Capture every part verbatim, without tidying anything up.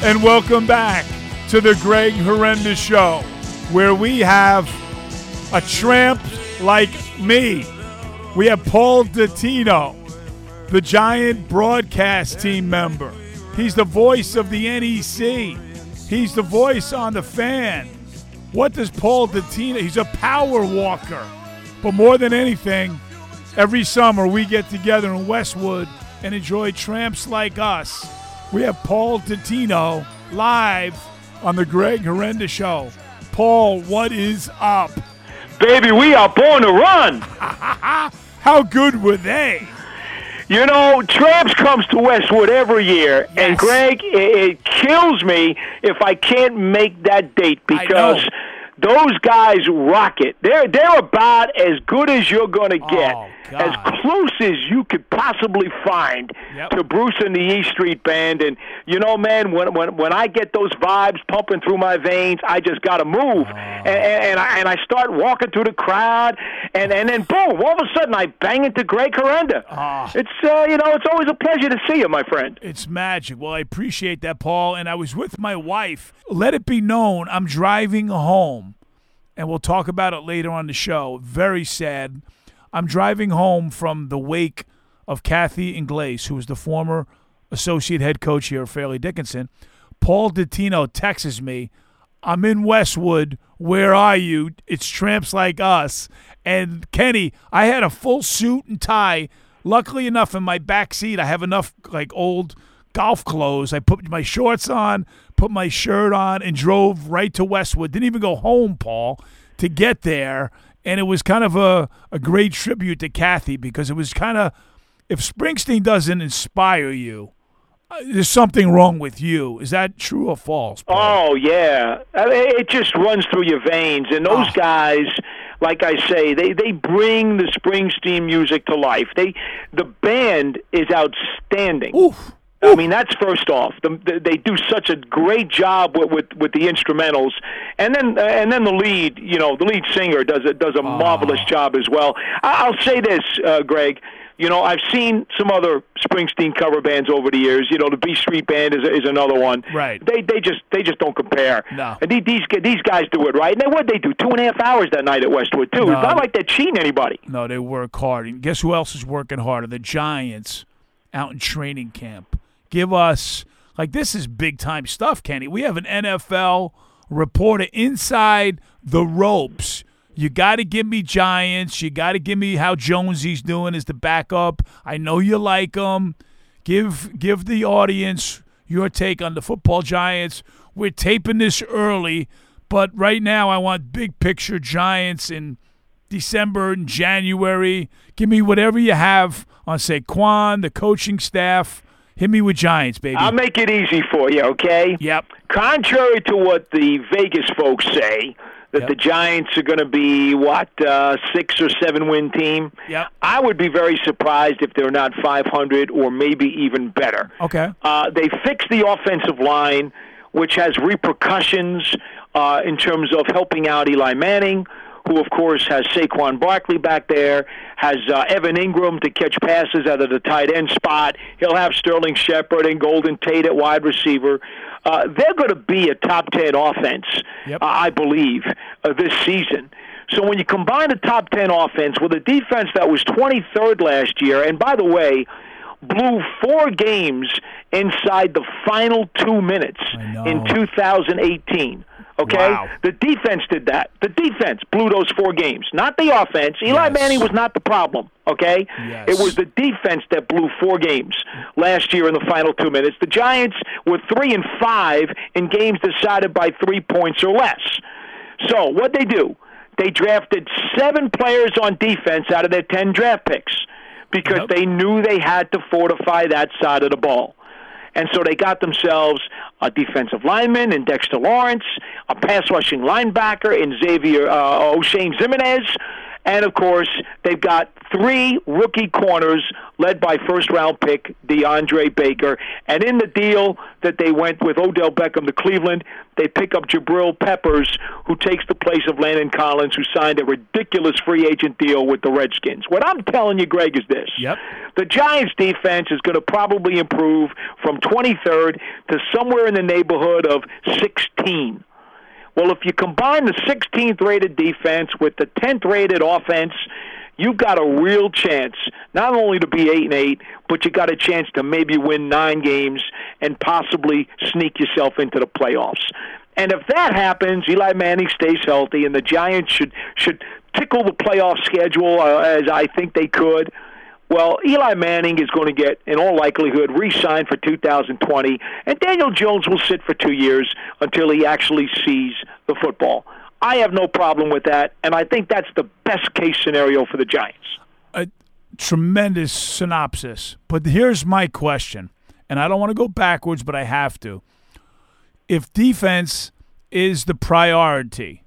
and welcome back to the Greg Horrendous Show, where we have a tramp like me. We have Paul Dottino, the Giant broadcast team member. He's the voice of the N E C. He's the voice on the Fan. What does Paul Dottino? He's a power walker. But more than anything, every summer we get together in Westwood and enjoy tramps like us. We have Paul Dottino live on the Greg Horrendous Show. Paul, what is up? Baby, we are born to run. How good were they? You know, Tramps comes to Westwood every year, yes. And Greg, it, it kills me if I can't make that date because those guys rock it. They're they're about as good as you're going to get, oh, as close as you could possibly find yep. to Bruce and the E Street Band. And you know, man, when when when I get those vibes pumping through my veins, I just got to move, oh. and, and and I and I start walking through the crowd, and and then boom, all of a sudden I bang into Greg Horrendous. Oh. It's uh, you know, it's always a pleasure to see you, my friend. It's magic. Well, I appreciate that, Paul. And I was with my wife. Let it be known, I'm driving home. And we'll talk about it later on the show. Very sad. I'm driving home from the wake of Kathy Ingles, who was the former associate head coach here at Fairleigh Dickinson. Paul Dottino texts me, I'm in Westwood. Where are you? It's tramps like us. And, Kenny, I had a full suit and tie. Luckily enough, in my back seat, I have enough, like, old golf clothes. I put my shorts on, put my shirt on, and drove right to Westwood. Didn't even go home, Paul, to get there. And it was kind of a, a great tribute to Kathy because it was kind of, if Springsteen doesn't inspire you, uh, there's something wrong with you. Is that true or false, Paul? Oh, yeah. I mean, it just runs through your veins. And those oh. guys, like I say, they, they bring the Springsteen music to life. They The band is outstanding. Oof. I mean, that's first off. The, the, they do such a great job with, with, with the instrumentals, and then uh, and then the lead, you know, the lead singer does a does a oh. marvelous job as well. I, I'll say this, uh, Greg. You know, I've seen some other Springsteen cover bands over the years. You know, the B Street Band is is another one. Right. They they just they just don't compare. No. And these these these guys do it right. And then what they do? Two and a half hours that night at Westwood too. No. It's not like they're cheating anybody. No, they work hard. And guess who else is working harder? The Giants out in training camp. Give us, like, this is big-time stuff, Kenny. We have an N F L reporter inside the ropes. You got to give me Giants. You got to give me how Jonesy's doing as the backup. I know you like him. Give, give the audience your take on the football Giants. We're taping this early, but right now I want big-picture Giants in December and January. Give me whatever you have on Saquon, the coaching staff. Hit me with Giants, baby. I'll make it easy for you, okay? Yep. Contrary to what the Vegas folks say, that yep. the Giants are going to be, what, uh, six- or seven-win team, yep. I would be very surprised if they're not five hundred or maybe even better. Okay. Uh, they fixed the offensive line, which has repercussions uh, in terms of helping out Eli Manning, who, of course, has Saquon Barkley back there, has uh, Evan Ingram to catch passes out of the tight end spot. He'll have Sterling Shepard and Golden Tate at wide receiver. Uh, they're going to be a top ten offense, yep. uh, I believe, uh, this season. So when you combine a top ten offense with a defense that was twenty-third last year, and by the way, blew four games inside the final two minutes in two thousand eighteen. Okay? Wow. The defense did that. The defense blew those four games, not the offense. Eli yes. Manning was not the problem, okay? Yes. It was the defense that blew four games last year in the final two minutes. The Giants were three and five in games decided by three points or less. So what they do, they drafted seven players on defense out of their ten draft picks because yep. they knew they had to fortify that side of the ball. And so they got themselves a defensive lineman in Dexter Lawrence, a pass-rushing linebacker in Xavier uh, O'Shane Zimenez, and, of course, they've got three rookie corners led by first-round pick DeAndre Baker. And in the deal that they went with Odell Beckham to Cleveland, they pick up Jabril Peppers, who takes the place of Landon Collins, who signed a ridiculous free agent deal with the Redskins. What I'm telling you, Greg, is this. Yep. The Giants' defense is going to probably improve from twenty-third to somewhere in the neighborhood of sixteen. Well, if you combine the sixteenth rated defense with the tenth rated offense, you've got a real chance not only to be eight and eight, but you got a chance to maybe win nine games and possibly sneak yourself into the playoffs. And if that happens, Eli Manning stays healthy, and the Giants should should tickle the playoff schedule uh, as I think they could. Well, Eli Manning is going to get, in all likelihood, re-signed for two thousand twenty, and Daniel Jones will sit for two years until he actually sees the football. I have no problem with that, and I think that's the best-case scenario for the Giants. A tremendous synopsis. But here's my question, and I don't want to go backwards, but I have to. If defense is the priority,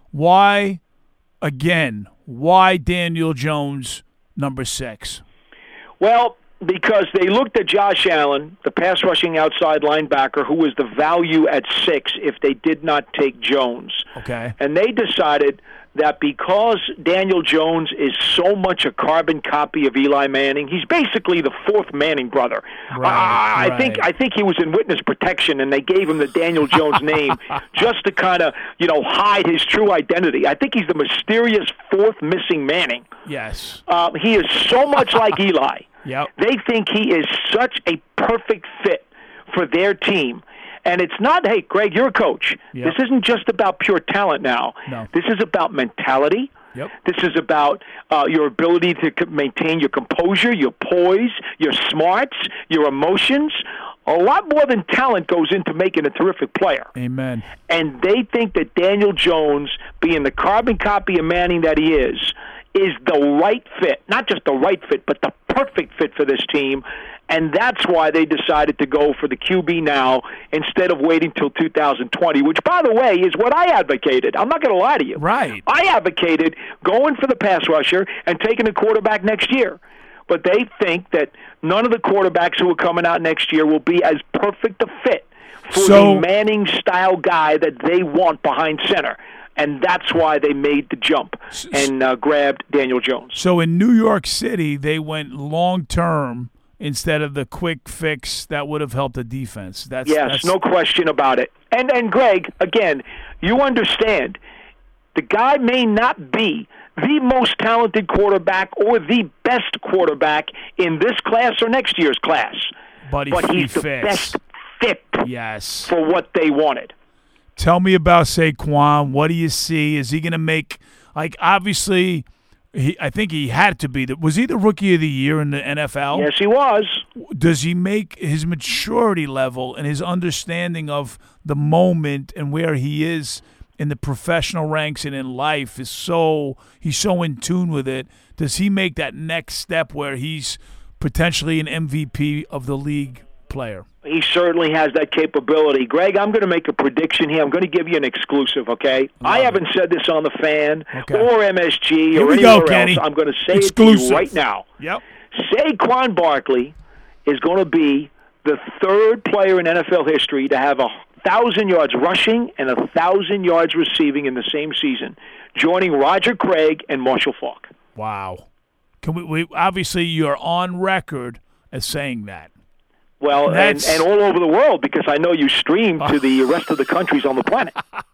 why, again, why Daniel Jones number six? Well, because they looked at Josh Allen, the pass-rushing outside linebacker, who was the value at six if they did not take Jones. Okay. And they decided that because Daniel Jones is so much a carbon copy of Eli Manning, he's basically the fourth Manning brother. Right, uh, I right. think I think he was in witness protection, and they gave him the Daniel Jones name just to kind of, you know, hide his true identity. I think he's the mysterious fourth missing Manning. Yes. Uh, he is so much like Eli. Yep. They think he is such a perfect fit for their team. And it's not, hey, Greg, you're a coach. Yep. This isn't just about pure talent now. No. This is about mentality. Yep. This is about uh, your ability to c- maintain your composure, your poise, your smarts, your emotions. A lot more than talent goes into making a terrific player. Amen. And they think that Daniel Jones, being the carbon copy of Manning that he is, is the right fit. Not just the right fit, but the perfect fit for this team. And that's why they decided to go for the Q B now instead of waiting till two thousand twenty, which, by the way, is what I advocated. I'm not going to lie to you. Right. I advocated going for the pass rusher and taking a quarterback next year. But they think that none of the quarterbacks who are coming out next year will be as perfect a fit for So- the Manning-style guy that they want behind center. And that's why they made the jump and uh, grabbed Daniel Jones. So in New York City, they went long-term instead of the quick fix that would have helped the defense. That's Yes, that's, no question about it. And, and Greg, again, you understand, the guy may not be the most talented quarterback or the best quarterback in this class or next year's class. But, he, But he he's the fits. best fit Yes. for what they wanted. Tell me about Saquon. What do you see? Is he going to make, like, obviously, he, I think he had to be. The, was he the Rookie of the Year in the N F L? Yes, he was. Does he make his maturity level and his understanding of the moment and where he is in the professional ranks and in life is so, he's so in tune with it. Does he make that next step where he's potentially an M V P of the league player? He certainly has that capability. Greg, I'm going to make a prediction here. I'm going to give you an exclusive, okay? Love I haven't it. said this on the Fan Okay. or M S G Here or we anywhere go, Kenny. else. I'm going to say Exclusive. it to you right now. Yep. Saquon Barkley is going to be the third player in N F L history to have a thousand yards rushing and a thousand yards receiving in the same season, joining Roger Craig and Marshall Faulk. Wow. Can we, we obviously you're on record as saying that. Well, and, That's- and all over the world, because I know you stream to the rest of the countries on the planet.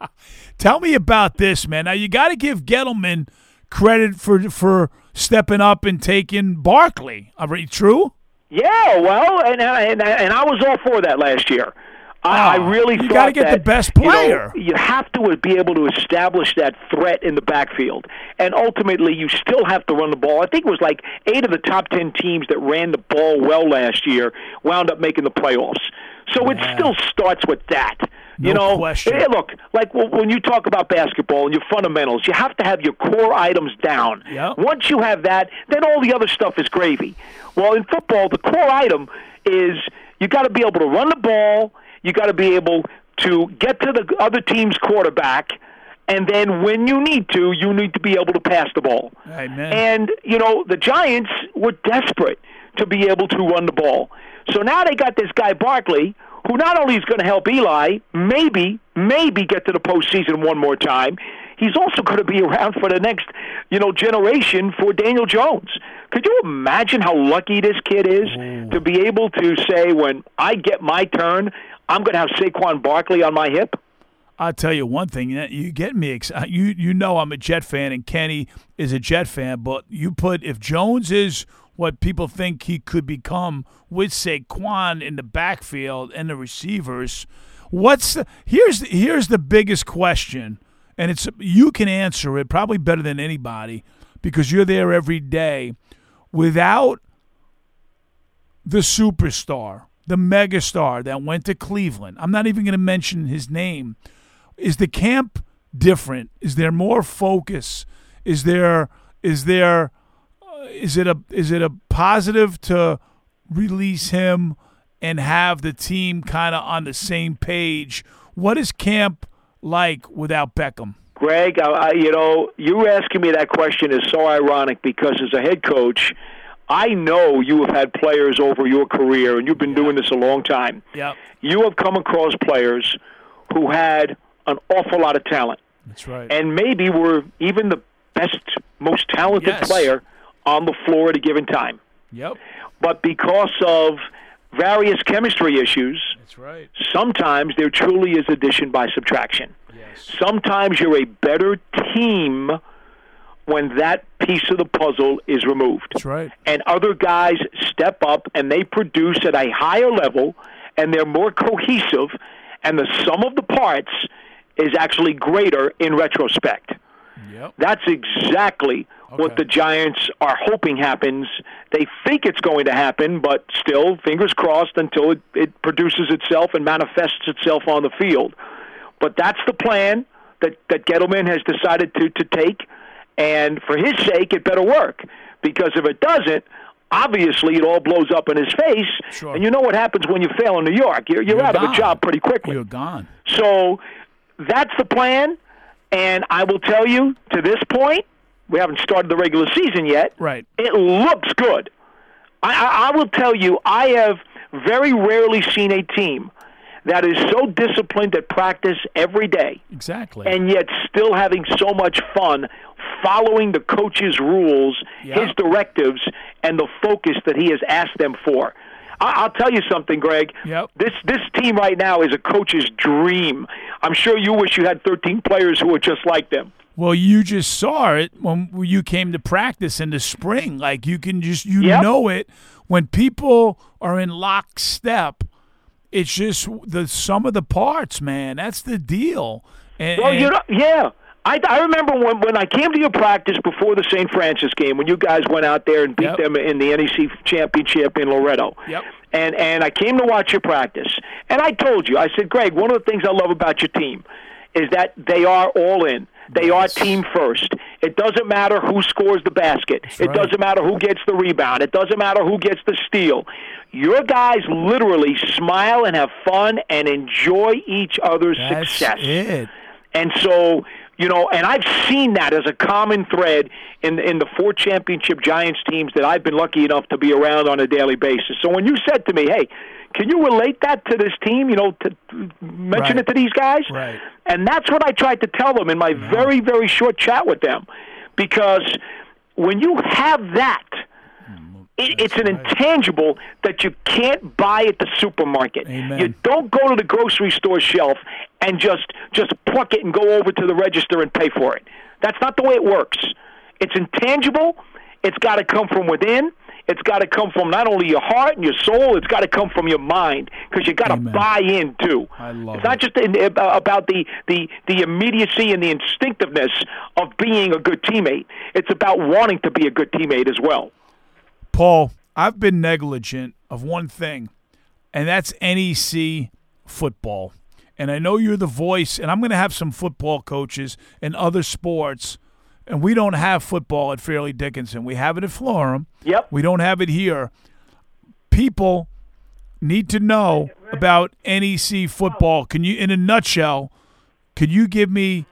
Tell me about this, man. Now you got to give Gettleman credit for for stepping up and taking Barkley. Are you true? Yeah, well, and and and I was all for that last year. I, I Oh, really you thought gotta get that, the best you know, player. You, have to be able to establish that threat in the backfield, and ultimately you still have to run the ball. I think it was like eight of the top ten teams that ran the ball well last year wound up making the playoffs. So Yeah. it still starts with that. You No know, question. Hey, look, like when you talk about basketball and your fundamentals, you have to have your core items down. Yep. Once you have that, then all the other stuff is gravy. Well, in football, the core item is you got to be able to run the ball, you got to be able to get to the other team's quarterback, And then when you need to, you need to be able to pass the ball. Amen. And, you know, the Giants were desperate to be able to run the ball. So now they got this guy Barkley, who not only is going to help Eli, maybe, maybe get to the postseason one more time, he's also going to be around for the next, you know, generation for Daniel Jones. Could you imagine how lucky this kid is Ooh. to be able to say, when I get my turn, I'm going to have Saquon Barkley on my hip? I'll tell you one thing. You get me excited. You you know I'm a Jet fan, and Kenny is a Jet fan. But you put if Jones is what people think he could become with Saquon in the backfield and the receivers, what's the, here's here's the biggest question, and it's you can answer it probably better than anybody because you're there every day. Without the superstar, the megastar that went to Cleveland, I'm not even going to mention his name. Is the camp different? Is there more focus? Is there is there uh, is it a is it a positive to release him and have the team kind of on the same page? What is camp like without Beckham? Greg, I, I, you know, you asking me that question is so ironic because as a head coach, I know you have had players over your career, and you've been yeah. doing this a long time. Yeah, you have come across players who had an awful lot of talent. That's right. And maybe were even the best, most talented yes. player on the floor at a given time. Yep. But because of various chemistry issues, that's right. sometimes there truly is addition by subtraction. Yes. Sometimes you're a better team when that piece of the puzzle is removed. That's right. And other guys step up and they produce at a higher level and they're more cohesive, and the sum of the parts is actually greater in retrospect. Yep. That's exactly okay. what the Giants are hoping happens. They think it's going to happen, but still, fingers crossed until it, it produces itself and manifests itself on the field. But that's the plan that, that Gettleman has decided to, to take, and for his sake, it better work. Because if it doesn't, obviously it all blows up in his face, sure. and you know what happens when you fail in New York. You're, you're, you're out gone. of a job pretty quickly. You're gone. So that's the plan, and I will tell you, to this point, we haven't started the regular season yet. Right. It looks good. I, I, I will tell you, I have very rarely seen a team that is so disciplined at practice every day. Exactly. And yet still having so much fun following the coach's rules, yeah. his directives, and the focus that he has asked them for. I'll tell you something, Greg. Yep. This this team right now is a coach's dream. I'm sure you wish you had thirteen players who were just like them. Well, you just saw it when you came to practice in the spring. Like, you can just, you yep. know it. When people are in lockstep, it's just the sum of the parts, man. That's the deal. And, well, and, you know, yeah. I, I remember when, when I came to your practice before the Saint Francis game, when you guys went out there and beat yep. them in the N E C championship in Loretto. Yep. And and I came to watch your practice. And I told you, I said, Greg, one of the things I love about your team is that they are all in. They yes. are team first. It doesn't matter who scores the basket. That's it right. doesn't matter who gets the rebound. It doesn't matter who gets the steal. Your guys literally smile and have fun and enjoy each other's That's success. it. And so, you know, and I've seen that as a common thread in in the four championship Giants teams that I've been lucky enough to be around on a daily basis. So when you said to me, hey, can you relate that to this team, you know, to mention right. it to these guys? Right. And that's what I tried to tell them in my yeah. very, very short chat with them. Because when you have that, It, it's an right. intangible that you can't buy at the supermarket. Amen. You don't go to the grocery store shelf and just just pluck it and go over to the register and pay for it. That's not the way it works. It's intangible. It's got to come from within. It's got to come from not only your heart and your soul, it's got to come from your mind, because you got to buy in too. I love it's not it. just in, about the, the, the immediacy and the instinctiveness of being a good teammate. It's about wanting to be a good teammate as well. Paul, I've been negligent of one thing, and that's N E C football. And I know you're the voice, and I'm going to have some football coaches in other sports, and we don't have football at Fairleigh Dickinson. We have it at Florham. Yep. We don't have it here. People need to know about N E C football. Can you, in a nutshell, could you give me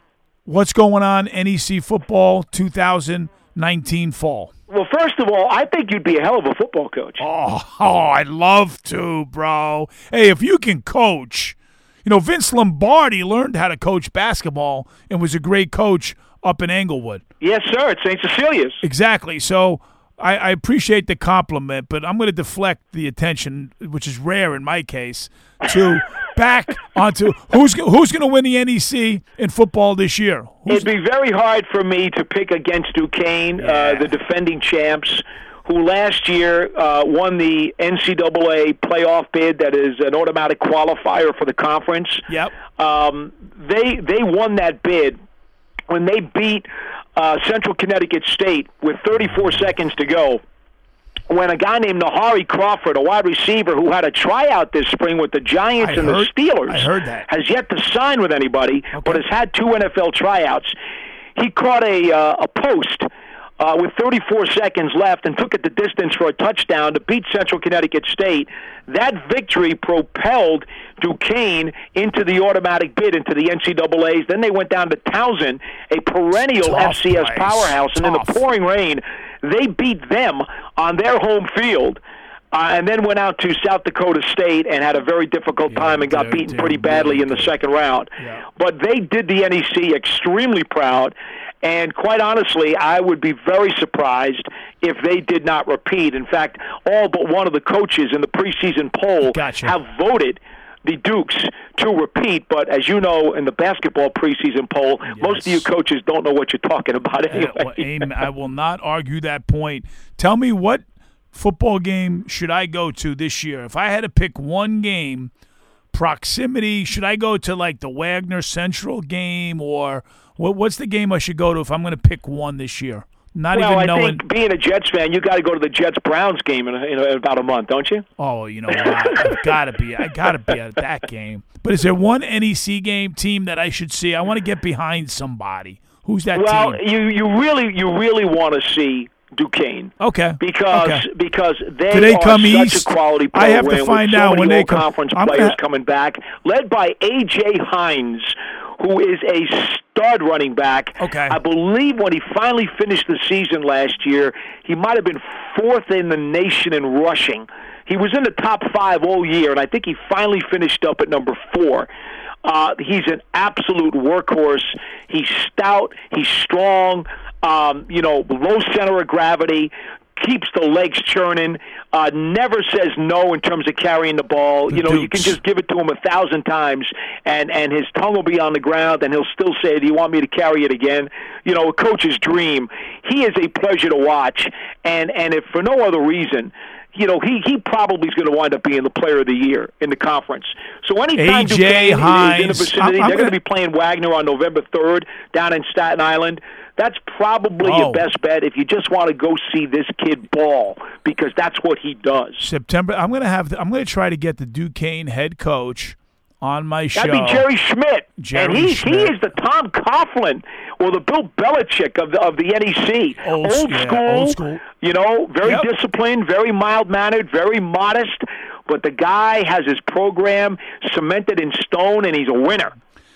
what's going on N E C football two thousand nineteen fall? Well, first of all, I think you'd be a hell of a football coach. Oh, oh, I'd love to, bro. Hey, if you can coach, you know, Vince Lombardi learned how to coach basketball and was a great coach up in Englewood. Yes, sir, at Saint Cecilia's. Exactly. So I, I appreciate the compliment, but I'm going to deflect the attention, which is rare in my case, to back onto who's who's going to win the N E C in football this year. Who's It'd be very hard for me to pick against Duquesne, Yeah. uh, the defending champs, who last year uh, won the N C double A playoff bid that is an automatic qualifier for the conference. Yep. Um, they they won that bid when they beat uh, Central Connecticut State with thirty-four seconds to go. When a guy named Nahari Crawford, a wide receiver who had a tryout this spring with the Giants I and heard- the Steelers, I heard that. has yet to sign with anybody, Okay. but has had two N F L tryouts. He caught a uh, a post uh, with thirty-four seconds left and took it the distance for a touchdown to beat Central Connecticut State. That victory propelled Duquesne into the automatic bid into the N C double A's. Then they went down to Towson, a perennial Tough F C S place. powerhouse, and in the Tough. pouring rain, they beat them on their home field. Uh, and then went out to South Dakota State and had a very difficult Yeah, time and got they're- beaten they're pretty badly really in the good. second round. Yeah. But they did the N E C extremely proud, and quite honestly, I would be very surprised if they did not repeat. In fact, all but one of the coaches in the preseason poll Gotcha. have voted the Dukes to repeat, but as you know, in the basketball preseason poll, most of you Yes. coaches don't know what you're talking about Uh, anyway. well, amen. I will not argue that point. Tell me, what football game should I go to this year? If I had to pick one game, proximity, should I go to like the Wagner Central game, or what? What's the game I should go to if I'm going to pick one this year? Not Well, even I knowing. think being a Jets fan, you got to go to the Jets-Browns game in, in, in about a month, don't you? Oh, you know what? I've got to be. I got to be at that game. But is there one N E C game team that I should see? I want to get behind somebody. Who's that Well, team? you you really you really want to see Duquesne. Okay. Because okay. because they, Do they are come such east? a quality I have to program find with so out many when they all come. conference I'm players gonna- coming back, led by A J Hines, who is a stud running back. Okay. I believe when he finally finished the season last year, he might have been fourth in the nation in rushing. He was in the top five all year, and I think he finally finished up at number four. Uh, he's an absolute workhorse. He's stout. He's strong. Um, you know, low center of gravity. Keeps the legs churning. Uh, never says no in terms of carrying the ball. The you know, you can Dukes. just give it to him a thousand times, and and his tongue will be on the ground, and he'll still say, "Do you want me to carry it again?" You know, a coach's dream. He is a pleasure to watch, and and if for no other reason, you know, he, he probably is going to wind up being the player of the year in the conference. So anytime A J Duquesne is in the Hines. vicinity, I'm- I'm they're going gonna- to be playing Wagner on November third down in Staten Island. That's probably Oh. your best bet if you just want to go see this kid ball, because that's what he does. September. I'm gonna have. I'm gonna try to get the Duquesne head coach on my show. That'd be Jerry Schmidt, Jerry and he Schmidt. he is the Tom Coughlin or the Bill Belichick of the of the N E C. Old- yeah, school, old school. You know, very Yep. disciplined, very mild mannered, very modest. But the guy has his program cemented in stone, and he's a winner.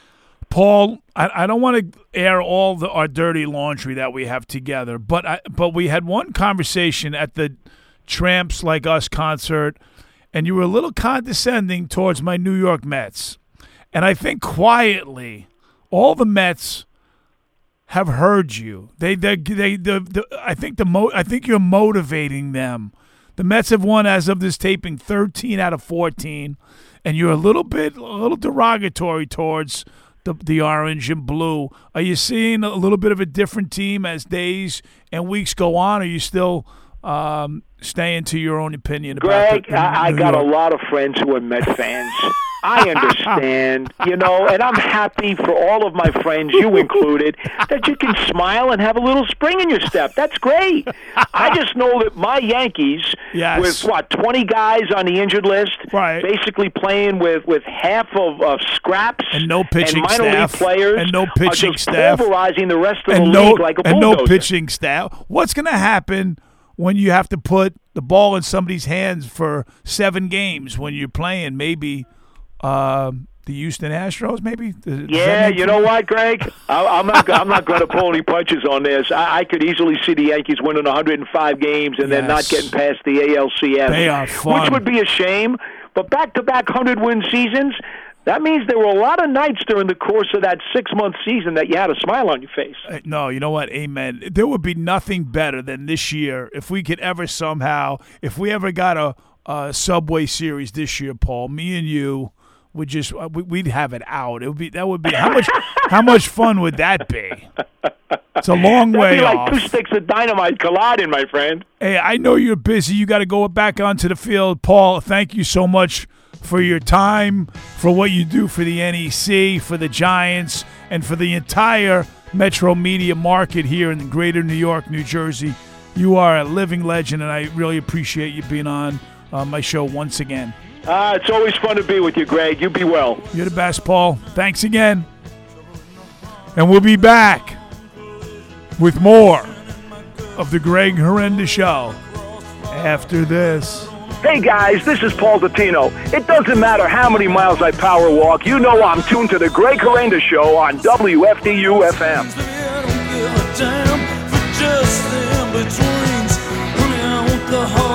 Paul, I, I don't want to air all the our dirty laundry that we have together, but I, but we had one conversation at the Tramps Like Us concert, and you were a little condescending towards my New York Mets. And I think quietly, all the Mets have heard you. They, they, they, the, the, I think the mo, I think you're motivating them. The Mets have won, as of this taping, thirteen out of fourteen, and you're a little bit, a little derogatory towards the the orange and blue. Are you seeing a little bit of a different team as days and weeks go on? Or are you still um, staying to your own opinion about Greg, the, the I, I New got York? a lot of friends who are Met fans. I understand, you know, and I'm happy for all of my friends, you included, that you can smile and have a little spring in your step. That's great. I just know that my Yankees, Yes. with, what, twenty guys on the injured list, Right. basically playing with, with half of, of scraps And no pitching and minor staff. league players, And no pitching are just staff. pulverizing the rest of and the no, league like a and bulldozer. no pitching staff. What's going to happen when you have to put the ball in somebody's hands for seven games when you're playing maybe uh, the Houston Astros, maybe? Does yeah, you know what, Greg? I, I'm not. I'm not going to pull any punches on this. I, I could easily see the Yankees winning one hundred five games and yes. then not getting past the A L C S. They are fun. Which would be a shame. But back-to-back hundred-win seasons, that means there were a lot of nights during the course of that six-month season that you had a smile on your face. Uh, no, you know what? Amen. There would be nothing better than this year if we could ever somehow, if we ever got a, a Subway Series this year, Paul, me and you would just, we'd have it out. It would be, that would be, how much how much fun would that be? It's a long That'd way be like off. two sticks of dynamite colliding, my friend. Hey, I know you're busy. You got to go back onto the field. Paul, thank you so much for your time, for what you do for the N E C, for the Giants, and for the entire Metro media market here in greater New York, New Jersey. You are a living legend, and I really appreciate you being on uh, my show once again. Uh, it's always fun to be with you, Greg. You be well. You're the best, Paul. Thanks again. And we'll be back with more of the Greg Horrenda Show after this. Hey guys, this is Paul Dottino. It doesn't matter how many miles I power walk, you know I'm tuned to the Greg Horrenda Show on W F D U F M. I don't give a damn for just the in-betweens. Honey, I want the